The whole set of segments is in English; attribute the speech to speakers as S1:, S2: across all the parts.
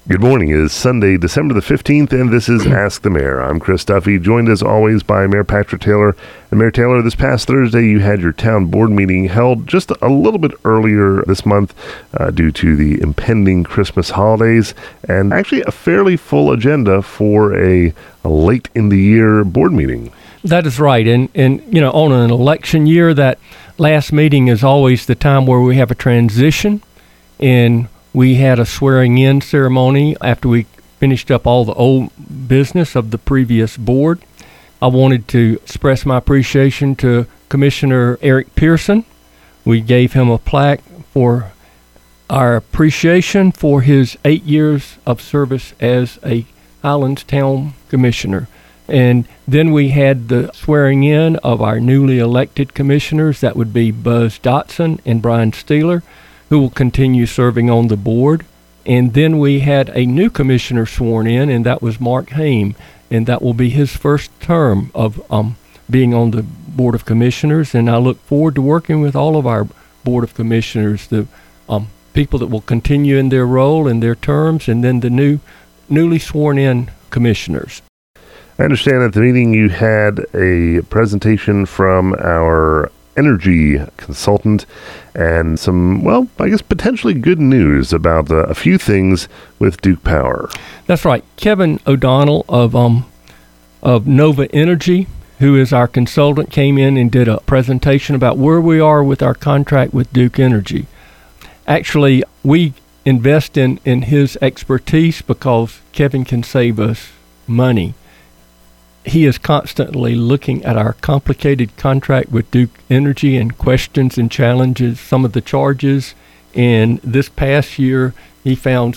S1: Good morning. It is Sunday, December the 15th, and this is Ask the Mayor. I'm Chris Duffy, joined as always by Mayor Patrick Taylor. And Mayor Taylor, this past Thursday, you had your town board meeting held just a little bit earlier this month due to the impending Christmas holidays, and actually a fairly full agenda for a late in the year board meeting.
S2: That is right. And you know, on an election year, that last meeting is always the time where we have a transition, and we had a swearing-in ceremony after we finished up all the old business of the previous board. I wanted to express my appreciation to Commissioner Eric Pearson. We gave him a plaque for our appreciation for his 8 years of service as a Highlands Town Commissioner. And then we had the swearing-in of our newly elected commissioners. That would be Buzz Dotson and Brian Steeler, who will continue serving on the board. And then we had a new commissioner sworn in, and that was Mark Haim, and that will be his first term of being on the Board of Commissioners. And I look forward to working with all of our Board of Commissioners, the people that will continue in their role and their terms, and then the newly sworn in commissioners.
S1: I understand at the meeting you had a presentation from our energy consultant and some, well, I guess potentially good news about a few things with Duke Power.
S2: That's right. Kevin O'Donnell of Nova Energy, who is our consultant, came in and did a presentation about where we are with our contract with Duke Energy. Actually, we invest in his expertise because Kevin can save us money. He is constantly looking at our complicated contract with Duke Energy and questions and challenges some of the charges. And this past year, he found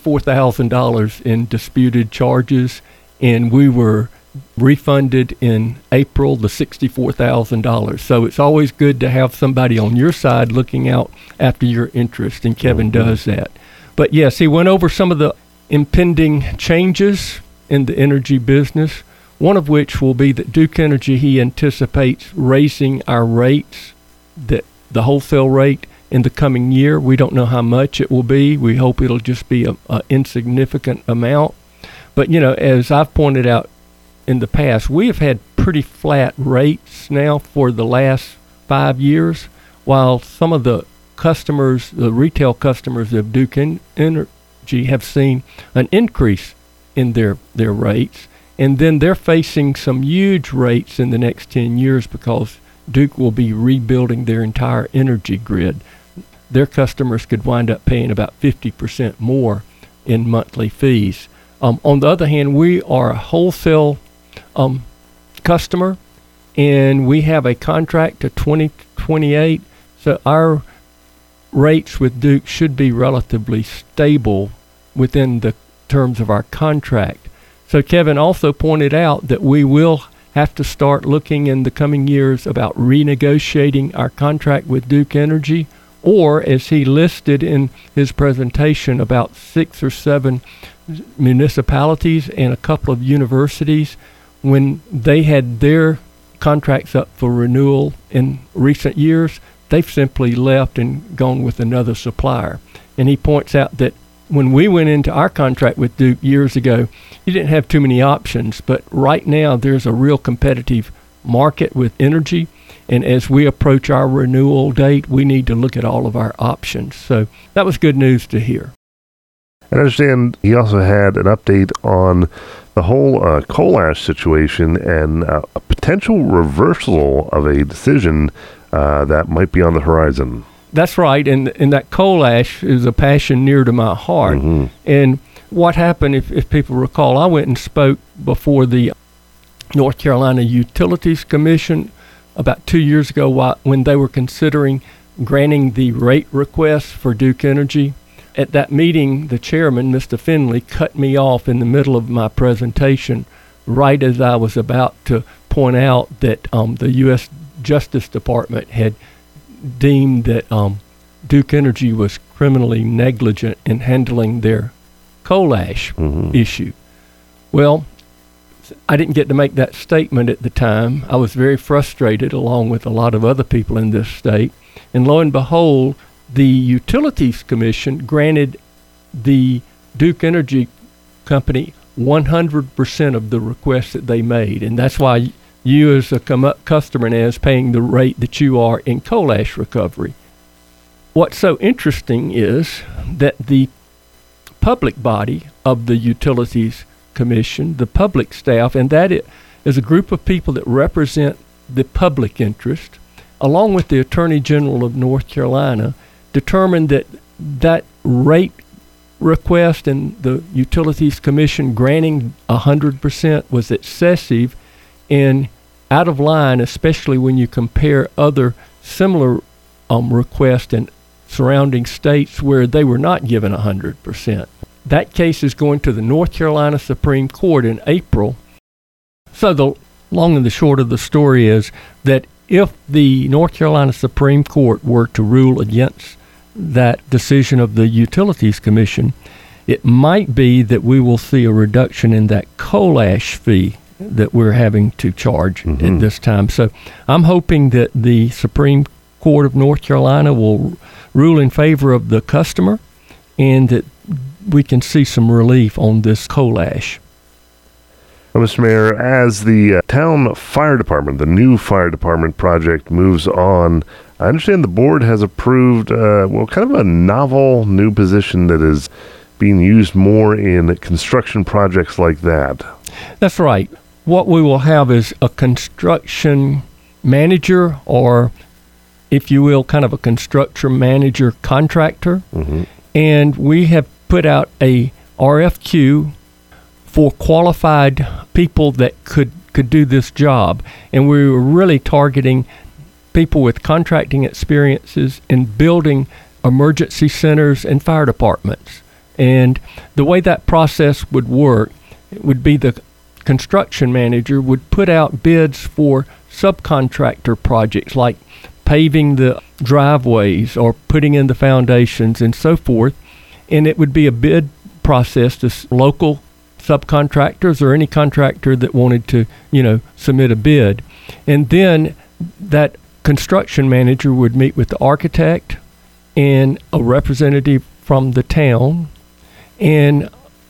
S2: $64,000 in disputed charges, and we were refunded in April the $64,000. So it's always good to have somebody on your side looking out after your interest, and Kevin does that. But yes, he went over some of the impending changes in the energy business, one of which will be that Duke Energy, he anticipates raising our rates, the wholesale rate, in the coming year. We don't know how much it will be. We hope it'll just be an insignificant amount. But, you know, as I've pointed out in the past, we have had pretty flat rates now for the last 5 years, while some of the customers, the retail customers of Duke Energy, have seen an increase in their rates. And then they're facing some huge rates in the next 10 years because Duke will be rebuilding their entire energy grid. Their customers could wind up paying about 50% more in monthly fees. On the other hand, we are a wholesale customer, and we have a contract to 2028, so our rates with Duke should be relatively stable within the terms of our contract. So Kevin also pointed out that we will have to start looking in the coming years about renegotiating our contract with Duke Energy, or as he listed in his presentation, about 6 or 7 municipalities and a couple of universities, when they had their contracts up for renewal in recent years, they've simply left and gone with another supplier. And he points out that when we went into our contract with Duke years ago, you didn't have too many options, but right now there's a real competitive market with energy, and as we approach our renewal date, we need to look at all of our options. So that was good news to hear.
S1: I understand he also had an update on the whole coal ash situation and a potential reversal of a decision that might be on the horizon.
S2: That's right, and that coal ash is a passion near to my heart. Mm-hmm. And what happened, if people recall, I went and spoke before the North Carolina Utilities Commission about 2 years ago when they were considering granting the rate request for Duke Energy. At that meeting, the chairman, Mr. Finley, cut me off in the middle of my presentation right as I was about to point out that the U.S. Justice Department had deemed that Duke Energy was criminally negligent in handling their coal ash issue. Well, I didn't get to make that statement at the time. I was very frustrated, along with a lot of other people in this state. And lo and behold, the Utilities Commission granted the Duke Energy Company 100% of the requests that they made, and that's why you as a customer now is paying the rate that you are in coal ash recovery. What's so interesting is that the public body of the Utilities Commission, the public staff, and that is a group of people that represent the public interest, along with the Attorney General of North Carolina, determined that that rate request and the Utilities Commission granting 100% was excessive and out of line, especially when you compare other similar requests in surrounding states where they were not given 100%. That case is going to the North Carolina Supreme Court in April. So the long and the short of the story is that if the North Carolina Supreme Court were to rule against that decision of the Utilities Commission, it might be that we will see a reduction in that coal ash fee that we're having to charge at this time. So I'm hoping that the Supreme Court of North Carolina will rule in favor of the customer and that we can see some relief on this coal ash.
S1: Well, Mr. Mayor, as the town fire department, the new fire department project moves on, I understand the board has approved, kind of a novel new position that is being used more in construction projects like that.
S2: That's right. What we will have is a construction manager, or if you will, kind of a construction manager contractor. And we have put out a RFQ for qualified people that could do this job. And we were really targeting people with contracting experiences in building emergency centers and fire departments. And the way that process would work, it would be the construction manager would put out bids for subcontractor projects like paving the driveways or putting in the foundations and so forth. And it would be a bid process to local subcontractors or any contractor that wanted to, submit a bid. And then that construction manager would meet with the architect and a representative from the town, and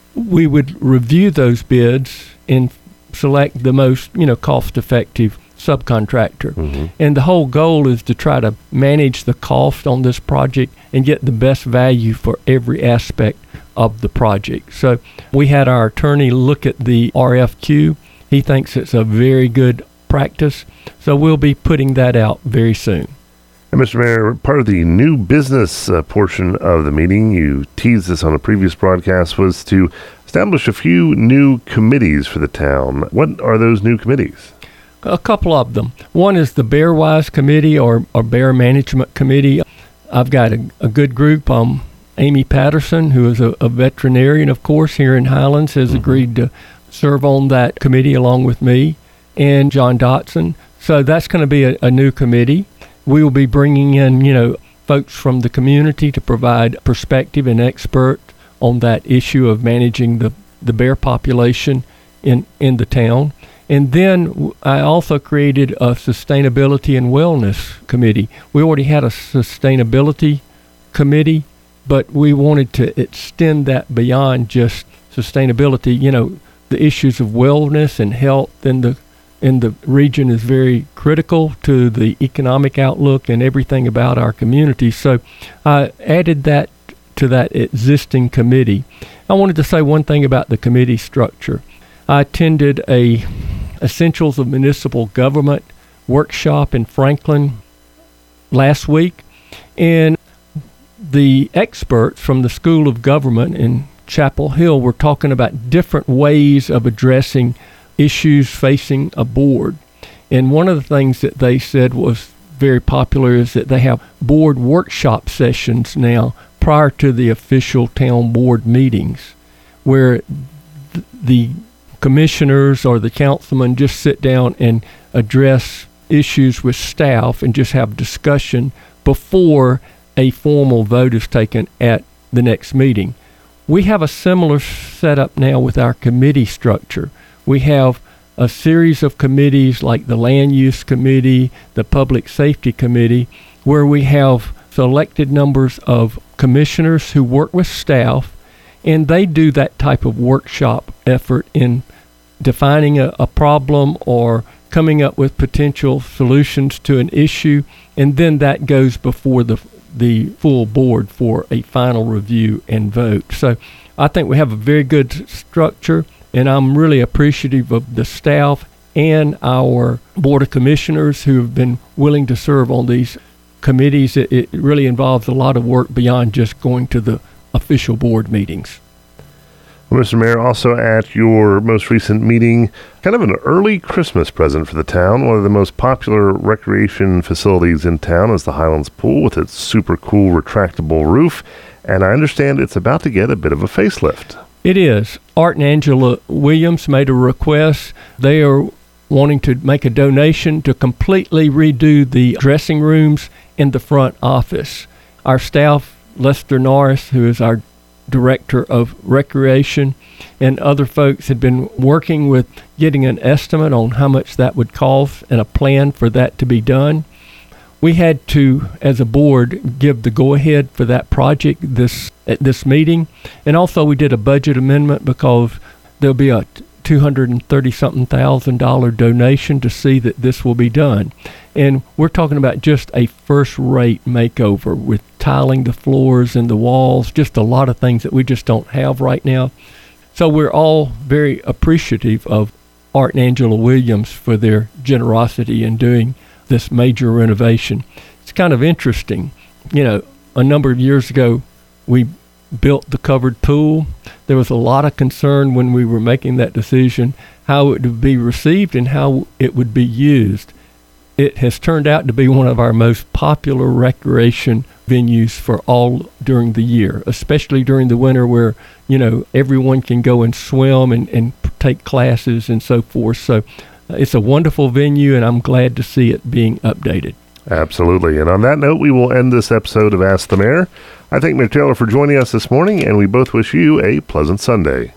S2: we would review those bids and select the most, cost-effective subcontractor. And the whole goal is to try to manage the cost on this project and get the best value for every aspect of the project. So we had our attorney look at the RFQ. He thinks it's a very good practice. So we'll be putting that out very soon.
S1: And Mr. Mayor, part of the new business portion of the meeting, you teased this on a previous broadcast, was to establish a few new committees for the town. What are those new committees?
S2: A couple of them. One is the Bear Wise Committee or Bear Management Committee. I've got a good group. Amy Patterson, who is a veterinarian, of course, here in Highlands, has agreed to serve on that committee along with me, and John Dotson. So that's going to be a new committee. We will be bringing in, folks from the community to provide perspective and expert on that issue of managing the bear population in the town. And then I also created a sustainability and wellness committee. We already had a sustainability committee, but we wanted to extend that beyond just sustainability. The issues of wellness and health in the region is very critical to the economic outlook and everything about our community. So I added that to that existing committee. I wanted to say one thing about the committee structure. I attended a Essentials of Municipal Government workshop in Franklin last week, and the experts from the School of Government in Chapel Hill were talking about different ways of addressing issues facing a board. And one of the things that they said was very popular is that they have board workshop sessions now prior to the official town board meetings, where the commissioners or the councilmen just sit down and address issues with staff and just have discussion before a formal vote is taken at the next meeting. We have a similar setup now with our committee structure. We have a series of committees like the Land Use Committee, the Public Safety Committee, where we have selected numbers of commissioners who work with staff, And they do that type of workshop effort in defining a problem or coming up with potential solutions to an issue, and then that goes before the full board for a final review and vote. So I think we have a very good structure, and I'm really appreciative of the staff and our Board of Commissioners who have been willing to serve on these committees. It really involves a lot of work beyond just going to the official board meetings.
S1: Well, Mr. Mayor, also at your most recent meeting, kind of an early Christmas present for the town. One of the most popular recreation facilities in town is the Highlands Pool with its super cool retractable roof, and I understand it's about to get a bit of a facelift.
S2: It is. Art and Angela Williams made a request. They are wanting to make a donation to completely redo the dressing rooms in the front office. Our staff, Lester Norris, who is our Director of Recreation, and other folks had been working with getting an estimate on how much that would cost and a plan for that to be done. We had to, as a board, give the go-ahead for that project at this meeting, and also we did a budget amendment because there'll be a $230,000 donation to see that this will be done. And we're talking about just a first-rate makeover with tiling the floors and the walls, just a lot of things that we just don't have right now. So we're all very appreciative of Art and Angela Williams for their generosity in doing this major renovation. It's kind of interesting. You know, a number of years ago, we built the covered pool. There was a lot of concern when we were making that decision how it would be received and how it would be used. It has turned out to be one of our most popular recreation venues for all during the year, especially during the winter where, you know, everyone can go and swim and take classes and so forth. So it's a wonderful venue, and I'm glad to see it being updated.
S1: Absolutely. And on that note, we will end this episode of Ask the Mayor. I thank Mayor Taylor for joining us this morning, and we both wish you a pleasant Sunday.